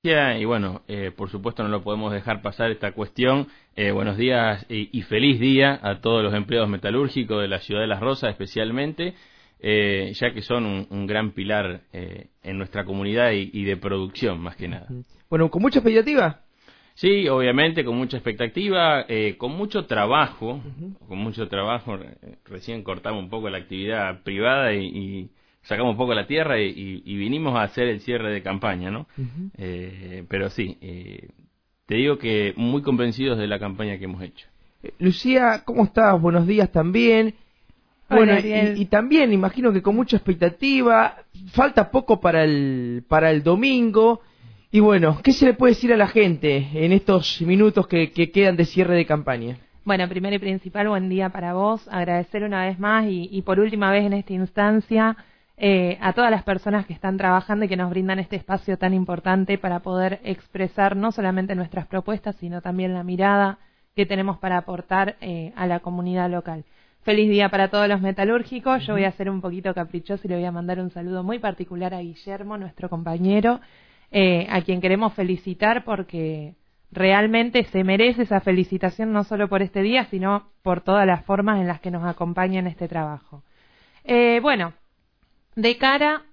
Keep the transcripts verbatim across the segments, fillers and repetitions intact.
Y bueno, eh, por supuesto no lo podemos dejar pasar esta cuestión. Eh, buenos días y, y feliz día a todos los empleados metalúrgicos de la ciudad de Las Rosas especialmente, eh, ya que son un, un gran pilar eh, en nuestra comunidad y, y de producción más que nada. Bueno, ¿con mucha expectativa? Sí, obviamente con mucha expectativa, eh, con mucho trabajo, uh-huh. con mucho trabajo. Recién cortamos un poco la actividad privada y... y sacamos un poco la tierra y, y, y vinimos a hacer el cierre de campaña, ¿no? Uh-huh. Eh, pero sí, eh, te digo que muy convencidos de la campaña que hemos hecho. Eh, Lucía, ¿cómo estás? Buenos días también. Bueno, y, y también imagino que con mucha expectativa, falta poco para el, para el domingo. Y bueno, ¿qué se le puede decir a la gente en estos minutos que, que quedan de cierre de campaña? Bueno, primero y principal, buen día para vos. Agradecer una vez más y, y por última vez en esta instancia Eh, a todas las personas que están trabajando y que nos brindan este espacio tan importante para poder expresar no solamente nuestras propuestas, sino también la mirada que tenemos para aportar eh, a la comunidad local. Feliz día para todos los metalúrgicos. Uh-huh. Yo voy a ser un poquito caprichoso y le voy a mandar un saludo muy particular a Guillermo, nuestro compañero, eh, a quien queremos felicitar porque realmente se merece esa felicitación no solo por este día, sino por todas las formas en las que nos acompaña en este trabajo. Eh, bueno, de cara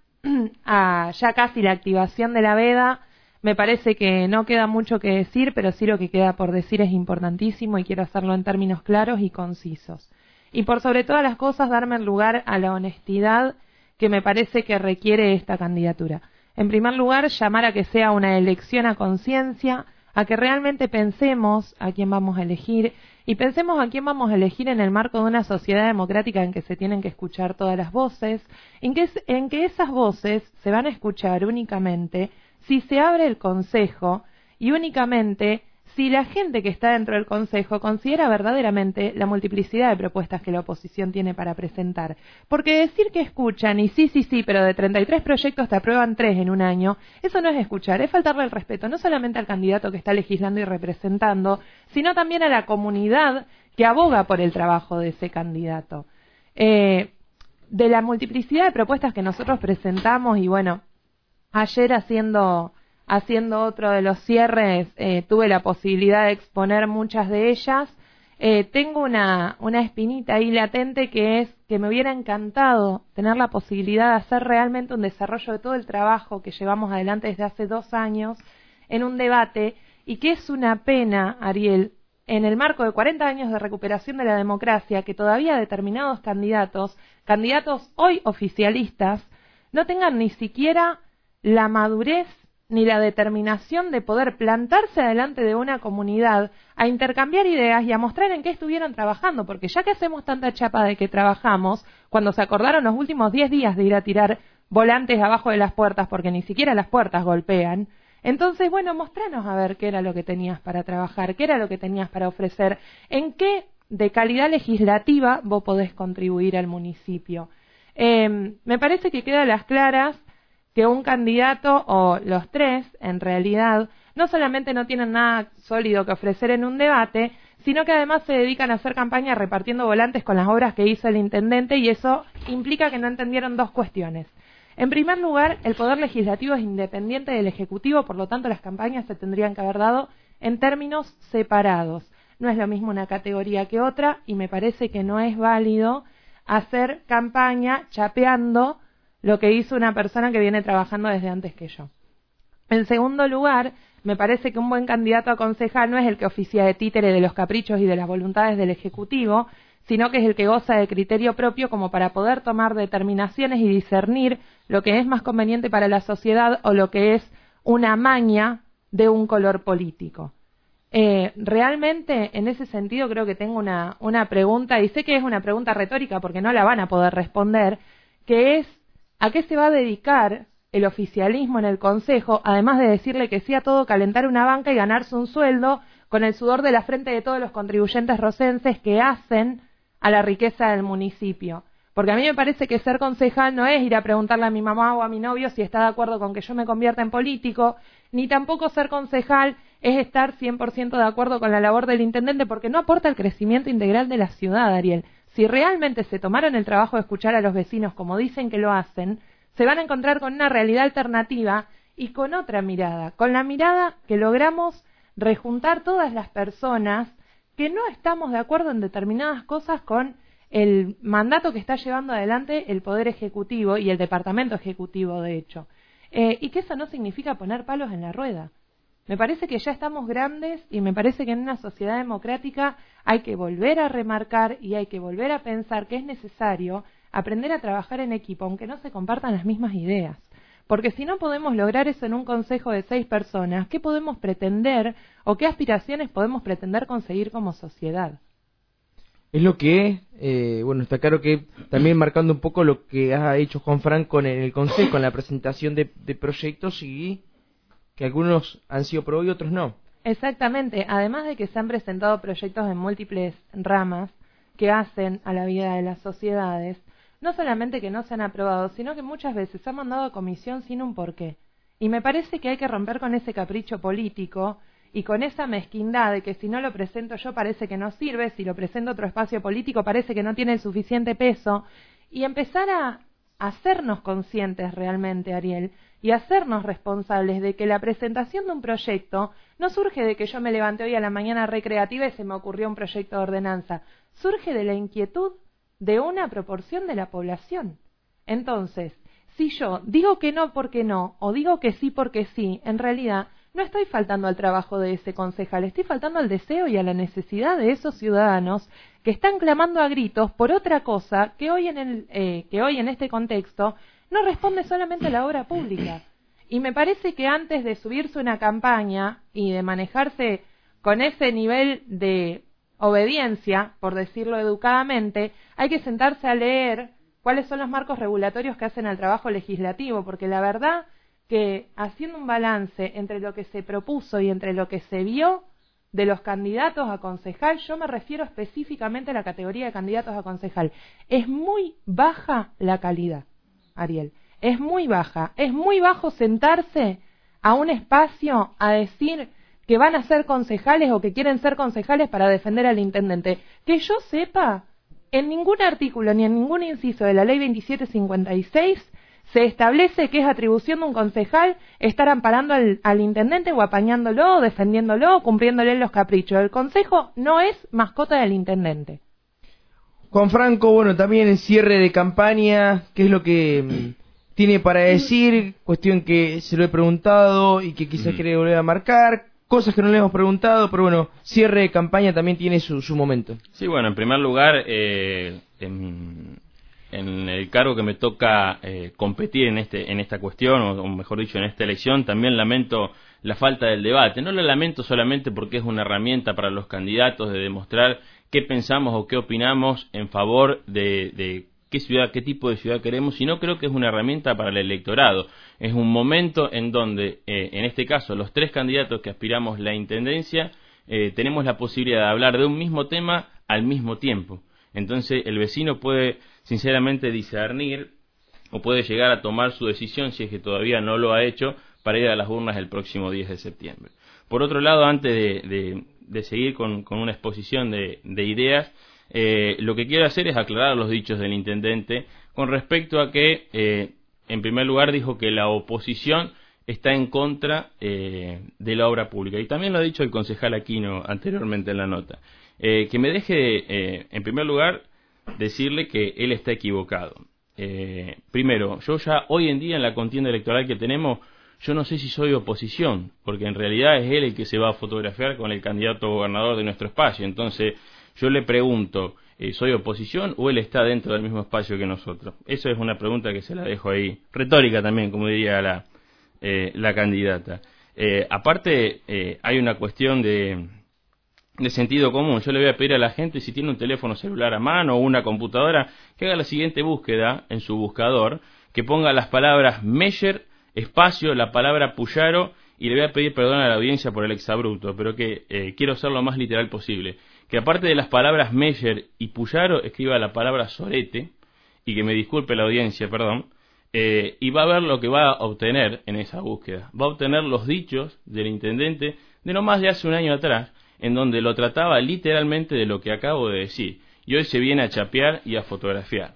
a ya casi la activación de la veda, me parece que no queda mucho que decir, pero sí lo que queda por decir es importantísimo y quiero hacerlo en términos claros y concisos. Y por sobre todas las cosas, darme el lugar a la honestidad que me parece que requiere esta candidatura. En primer lugar, llamar a que sea una elección a conciencia, a que realmente pensemos a quién vamos a elegir y pensemos a quién vamos a elegir en el marco de una sociedad democrática en que se tienen que escuchar todas las voces, en que, es, en que esas voces se van a escuchar únicamente si se abre el Consejo y únicamente si la gente que está dentro del Consejo considera verdaderamente la multiplicidad de propuestas que la oposición tiene para presentar. Porque decir que escuchan y sí, sí, sí, pero de treinta y tres proyectos te aprueban tres en un año, eso no es escuchar, es faltarle el respeto no solamente al candidato que está legislando y representando, sino también a la comunidad que aboga por el trabajo de ese candidato. Eh, de la multiplicidad de propuestas que nosotros presentamos, y bueno, ayer haciendo... Haciendo otro de los cierres, eh, tuve la posibilidad de exponer muchas de ellas. Eh, tengo una, una espinita ahí latente que es que me hubiera encantado tener la posibilidad de hacer realmente un desarrollo de todo el trabajo que llevamos adelante desde hace dos años en un debate y que es una pena, Ariel, en el marco de cuarenta años de recuperación de la democracia, que todavía determinados candidatos, candidatos hoy oficialistas, no tengan ni siquiera la madurez ni la determinación de poder plantarse delante de una comunidad a intercambiar ideas y a mostrar en qué estuvieron trabajando, porque ya que hacemos tanta chapa de que trabajamos, cuando se acordaron los últimos diez días de ir a tirar volantes abajo de las puertas, porque ni siquiera las puertas golpean, entonces, bueno, mostranos a ver qué era lo que tenías para trabajar, qué era lo que tenías para ofrecer, en qué de calidad legislativa vos podés contribuir al municipio. Eh, me parece que queda a las claras que un candidato, o los tres, en realidad, no solamente no tienen nada sólido que ofrecer en un debate, sino que además se dedican a hacer campaña repartiendo volantes con las obras que hizo el intendente, y eso implica que no entendieron dos cuestiones. En primer lugar, el poder legislativo es independiente del ejecutivo, por lo tanto las campañas se tendrían que haber dado en términos separados. No es lo mismo una categoría que otra, y me parece que no es válido hacer campaña chapeando lo que hizo una persona que viene trabajando desde antes que yo. En segundo lugar, me parece que un buen candidato a concejal no es el que oficia de títere de los caprichos y de las voluntades del Ejecutivo, sino que es el que goza de criterio propio como para poder tomar determinaciones y discernir lo que es más conveniente para la sociedad o lo que es una maña de un color político. Eh, realmente, en ese sentido, creo que tengo una, una pregunta, y sé que es una pregunta retórica porque no la van a poder responder, que es ¿a qué se va a dedicar el oficialismo en el Consejo, además de decirle que sí a todo, calentar una banca y ganarse un sueldo con el sudor de la frente de todos los contribuyentes rocenses que hacen a la riqueza del municipio? Porque a mí me parece que ser concejal no es ir a preguntarle a mi mamá o a mi novio si está de acuerdo con que yo me convierta en político, ni tampoco ser concejal es estar cien por ciento de acuerdo con la labor del intendente, porque no aporta el crecimiento integral de la ciudad, Ariel. Si realmente se tomaron el trabajo de escuchar a los vecinos como dicen que lo hacen, se van a encontrar con una realidad alternativa y con otra mirada, con la mirada que logramos rejuntar todas las personas que no estamos de acuerdo en determinadas cosas con el mandato que está llevando adelante el Poder Ejecutivo y el Departamento Ejecutivo, de hecho. Eh, y que eso no significa poner palos en la rueda. Me parece que ya estamos grandes y me parece que en una sociedad democrática hay que volver a remarcar y hay que volver a pensar que es necesario aprender a trabajar en equipo, aunque no se compartan las mismas ideas. Porque si no podemos lograr eso en un consejo de seis personas, ¿qué podemos pretender o qué aspiraciones podemos pretender conseguir como sociedad? Es lo que, eh, bueno, está claro que también marcando un poco lo que ha hecho Juan Franco en el Consejo, en la presentación de, de proyectos, y que algunos han sido aprobados y otros no. Exactamente, además de que se han presentado proyectos en múltiples ramas que hacen a la vida de las sociedades, no solamente que no se han aprobado, sino que muchas veces se han mandado a comisión sin un porqué. Y me parece que hay que romper con ese capricho político y con esa mezquindad de que si no lo presento yo parece que no sirve, si lo presento otro espacio político parece que no tiene el suficiente peso, y empezar a hacernos conscientes realmente, Ariel, y hacernos responsables de que la presentación de un proyecto no surge de que yo me levanté hoy a la mañana recreativa y se me ocurrió un proyecto de ordenanza, surge de la inquietud de una proporción de la población. Entonces, si yo digo que no porque no, o digo que sí porque sí, en realidad no estoy faltando al trabajo de ese concejal, estoy faltando al deseo y a la necesidad de esos ciudadanos que están clamando a gritos por otra cosa que hoy en el eh, que hoy en este contexto no responde solamente a la obra pública. Y me parece que antes de subirse una campaña y de manejarse con ese nivel de obediencia, por decirlo educadamente, hay que sentarse a leer cuáles son los marcos regulatorios que hacen al trabajo legislativo, porque la verdad que haciendo un balance entre lo que se propuso y entre lo que se vio de los candidatos a concejal, yo me refiero específicamente a la categoría de candidatos a concejal, es muy baja la calidad, Ariel, es muy baja, es muy bajo sentarse a un espacio a decir que van a ser concejales o que quieren ser concejales para defender al intendente. Que yo sepa, en ningún artículo ni en ningún inciso de la ley veintisiete cincuenta y seis se establece que es atribución de un concejal estar amparando al, al intendente o apañándolo, o defendiéndolo, o cumpliéndole los caprichos. El consejo no es mascota del intendente. Juan Franco, bueno, también en cierre de campaña, ¿qué es lo que tiene para decir? Cuestión que se lo he preguntado y que quizás mm. quiere volver a marcar. Cosas que no le hemos preguntado, pero bueno, cierre de campaña también tiene su, su momento. Sí, bueno, en primer lugar, eh, en, en el cargo que me toca eh, competir en este en esta cuestión, o, o mejor dicho, en esta elección, también lamento la falta del debate. No lo lamento solamente porque es una herramienta para los candidatos de demostrar qué pensamos o qué opinamos en favor de, de qué ciudad, qué tipo de ciudad queremos, sino creo que es una herramienta para el electorado. Es un momento en donde, eh, en este caso, los tres candidatos que aspiramos la intendencia, eh, tenemos la posibilidad de hablar de un mismo tema al mismo tiempo. Entonces, el vecino puede, sinceramente, discernir o puede llegar a tomar su decisión, si es que todavía no lo ha hecho, para ir a las urnas el próximo diez de septiembre. Por otro lado, antes de, de, de seguir con, con una exposición de, de ideas, eh, lo que quiero hacer es aclarar los dichos del intendente con respecto a que, eh, en primer lugar, dijo que la oposición está en contra eh, de la obra pública. Y también lo ha dicho el concejal Aquino anteriormente en la nota. Eh, que me deje, eh, en primer lugar, decirle que él está equivocado. Eh, primero, yo ya hoy en día en la contienda electoral que tenemos, yo no sé si soy oposición, porque en realidad es él el que se va a fotografiar con el candidato a gobernador de nuestro espacio. Entonces, yo le pregunto, eh, ¿soy oposición o él está dentro del mismo espacio que nosotros? Eso es una pregunta que se la dejo ahí, retórica también, como diría la, eh, la candidata. Eh, aparte, eh, hay una cuestión de, de sentido común. Yo le voy a pedir a la gente, si tiene un teléfono celular a mano o una computadora, que haga la siguiente búsqueda en su buscador, que ponga las palabras Meyer, espacio, la palabra Puyaro, y le voy a pedir perdón a la audiencia por el exabrupto, pero que eh, quiero ser lo más literal posible. Que aparte de las palabras Meyer y Puyaro, escriba la palabra Sorete, y que me disculpe la audiencia, perdón, eh, y va a ver lo que va a obtener en esa búsqueda. Va a obtener los dichos del intendente de no más de hace un año atrás, en donde lo trataba literalmente de lo que acabo de decir, y hoy se viene a chapear y a fotografiar.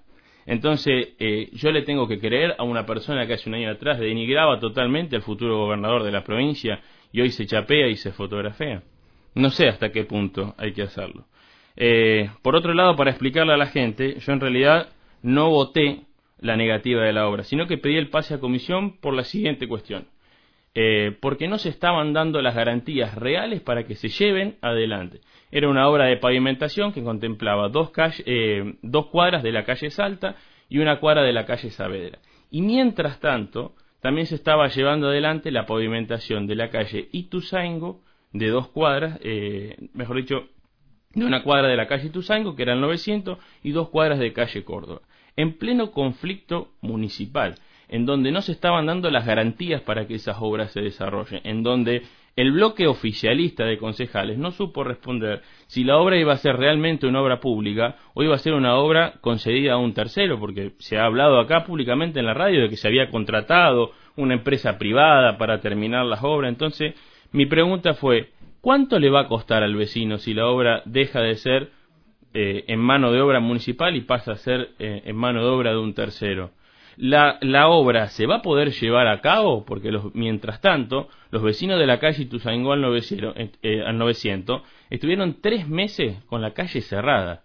Entonces, eh, yo le tengo que creer a una persona que hace un año atrás denigraba totalmente al futuro gobernador de la provincia y hoy se chapea y se fotografea. No sé hasta qué punto hay que hacerlo. Eh, por otro lado, para explicarle a la gente, yo en realidad no voté la negativa de la obra, sino que pedí el pase a comisión por la siguiente cuestión. Eh, porque no se estaban dando las garantías reales para que se lleven adelante. Era una obra de pavimentación que contemplaba dos, calle, eh, dos cuadras de la calle Salta y una cuadra de la calle Saavedra. Y mientras tanto, también se estaba llevando adelante la pavimentación de la calle Ituzaingó, de dos cuadras, eh, mejor dicho, de una cuadra de la calle Ituzaingó, que era el novecientos, y dos cuadras de calle Córdoba, en pleno conflicto municipal, en donde no se estaban dando las garantías para que esas obras se desarrollen, en donde el bloque oficialista de concejales no supo responder si la obra iba a ser realmente una obra pública o iba a ser una obra concedida a un tercero, porque se ha hablado acá públicamente en la radio de que se había contratado una empresa privada para terminar las obras. Entonces, mi pregunta fue, ¿cuánto le va a costar al vecino si la obra deja de ser eh, en mano de obra municipal y pasa a ser eh, en mano de obra de un tercero? La, la obra se va a poder llevar a cabo porque los, mientras tanto los vecinos de la calle Ituzaingó al novecientos, eh, al novecientos estuvieron tres meses con la calle cerrada,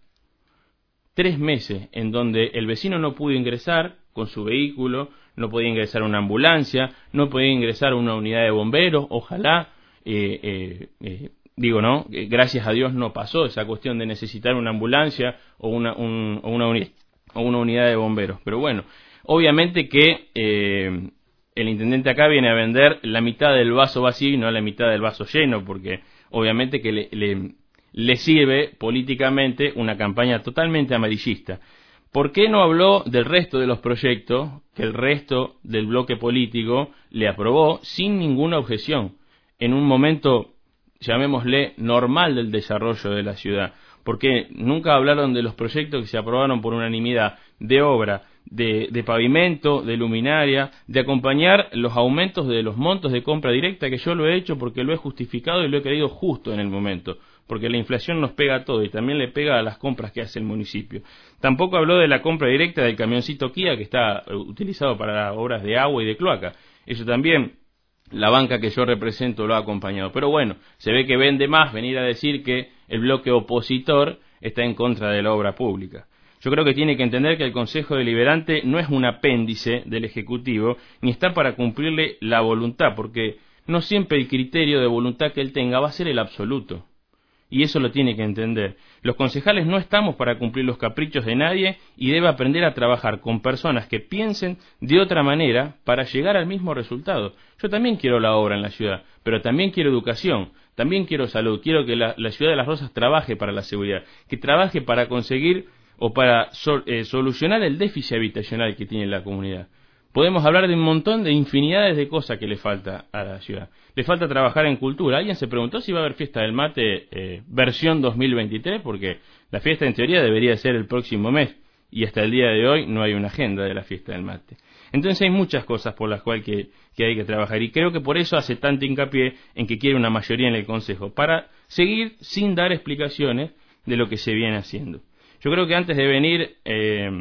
tres meses en donde el vecino no pudo ingresar con su vehículo, no podía ingresar a una ambulancia, no podía ingresar a una unidad de bomberos. Ojalá, eh, eh, eh, digo no, eh, gracias a Dios no pasó esa cuestión de necesitar una ambulancia o una, un, o una, uni- o una unidad de bomberos, pero bueno. Obviamente que eh, el intendente acá viene a vender la mitad del vaso vacío y no la mitad del vaso lleno, porque obviamente que le, le, le sirve políticamente una campaña totalmente amarillista. ¿Por qué no habló del resto de los proyectos que el resto del bloque político le aprobó sin ninguna objeción, en un momento, llamémosle, normal del desarrollo de la ciudad? Porque nunca hablaron de los proyectos que se aprobaron por unanimidad, de obra, de, de pavimento, de luminaria, de acompañar los aumentos de los montos de compra directa, que yo lo he hecho porque lo he justificado y lo he creído justo en el momento, porque la inflación nos pega a todo y también le pega a las compras que hace el municipio. Tampoco habló de la compra directa del camioncito Kia, que está utilizado para obras de agua y de cloaca. Eso también la banca que yo represento lo ha acompañado. Pero bueno, se ve que vende más venir a decir que el bloque opositor está en contra de la obra pública. Yo creo que tiene que entender que el Consejo Deliberante no es un apéndice del Ejecutivo, ni está para cumplirle la voluntad, porque no siempre el criterio de voluntad que él tenga va a ser el absoluto. Y eso lo tiene que entender. Los concejales no estamos para cumplir los caprichos de nadie y debe aprender a trabajar con personas que piensen de otra manera para llegar al mismo resultado. Yo también quiero la obra en la ciudad, pero también quiero educación, también quiero salud, quiero que la, la ciudad de Las Rosas trabaje para la seguridad, que trabaje para conseguir o para sol, eh, solucionar el déficit habitacional que tiene la comunidad. Podemos hablar de un montón de infinidades de cosas que le falta a la ciudad. Le falta trabajar en cultura. ¿Alguien se preguntó si va a haber fiesta del mate eh, versión dos mil veintitrés? Porque la fiesta en teoría debería ser el próximo mes y hasta el día de hoy no hay una agenda de la fiesta del mate. Entonces hay muchas cosas por las cuales que, que hay que trabajar y creo que por eso hace tanto hincapié en que quiere una mayoría en el Consejo, para seguir sin dar explicaciones de lo que se viene haciendo. Yo creo que antes de venir... Eh,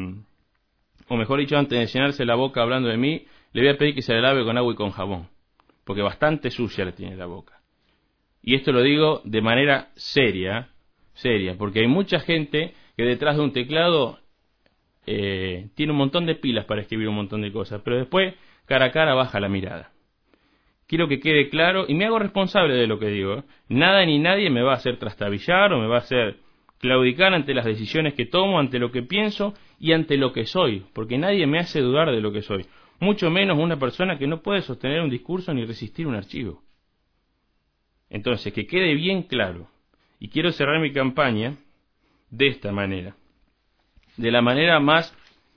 o mejor dicho, antes de llenarse la boca hablando de mí, le voy a pedir que se la lave con agua y con jabón, porque bastante sucia le tiene la boca. Y esto lo digo de manera seria, seria, porque hay mucha gente que detrás de un teclado eh, tiene un montón de pilas para escribir un montón de cosas, pero después cara a cara baja la mirada. Quiero que quede claro, y me hago responsable de lo que digo, ¿eh? Nada ni nadie me va a hacer trastabillar o me va a hacer claudicar ante las decisiones que tomo, ante lo que pienso y ante lo que soy, porque nadie me hace dudar de lo que soy, mucho menos una persona que no puede sostener un discurso ni resistir un archivo. Entonces, que quede bien claro, y quiero cerrar mi campaña de esta manera, de la manera más,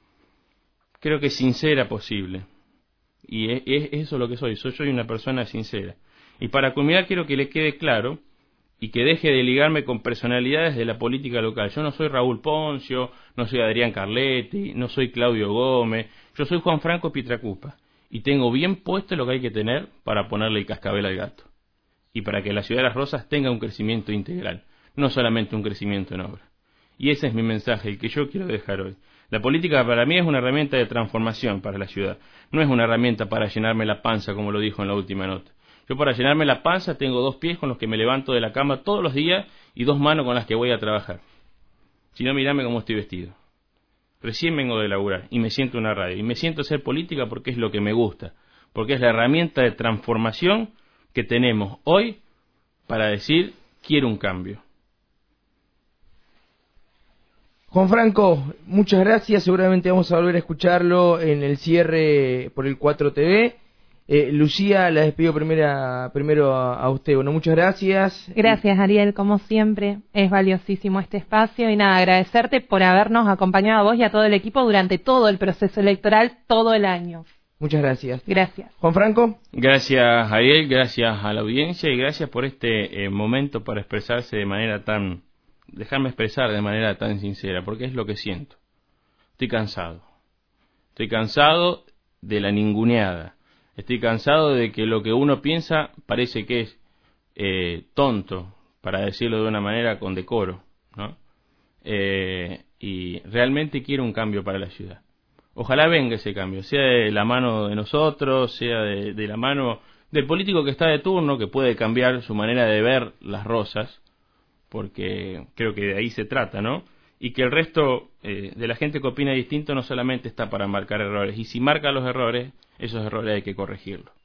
creo que sincera posible, y es, es eso lo que soy, soy, soy una persona sincera. Y para culminar quiero que le quede claro y que deje de ligarme con personalidades de la política local. Yo no soy Raúl Poncio, no soy Adrián Carletti, no soy Claudio Gómez, yo soy Juan Franco Pietracupa, y tengo bien puesto lo que hay que tener para ponerle el cascabel al gato, y para que la ciudad de Las Rosas tenga un crecimiento integral, no solamente un crecimiento en obra. Y ese es mi mensaje, el que yo quiero dejar hoy. La política para mí es una herramienta de transformación para la ciudad. No es una herramienta para llenarme la panza, como lo dijo en la última nota. Yo para llenarme la panza tengo dos pies con los que me levanto de la cama todos los días y dos manos con las que voy a trabajar. Si no, mirame cómo estoy vestido. Recién vengo de laburar y me siento en una radio. Y me siento a hacer política porque es lo que me gusta. Porque es la herramienta de transformación que tenemos hoy para decir, quiero un cambio. Juan Franco, muchas gracias. Seguramente vamos a volver a escucharlo en el cierre por el cuatro T V. Eh, Lucía, la despido primera, primero a, a usted. Bueno, muchas gracias. Gracias, Ariel. Como siempre, es valiosísimo este espacio. Y nada, agradecerte por habernos acompañado a vos y a todo el equipo durante todo el proceso electoral, todo el año. Muchas gracias. Gracias. Juan Franco. Gracias, Ariel. Gracias a la audiencia y gracias por este eh, momento para expresarse de manera tan... Dejarme expresar de manera tan sincera, porque es lo que siento. Estoy cansado. Estoy cansado de la ninguneada. Estoy cansado de que lo que uno piensa parece que es eh, tonto, para decirlo de una manera con decoro, ¿no? Eh, y realmente quiero un cambio para la ciudad. Ojalá venga ese cambio, sea de la mano de nosotros, sea de, de la mano del político que está de turno, que puede cambiar su manera de ver las rosas, porque creo que de ahí se trata, ¿no? Y que el resto eh, de la gente que opina distinto no solamente está para marcar errores, y si marca los errores, esos errores hay que corregirlos.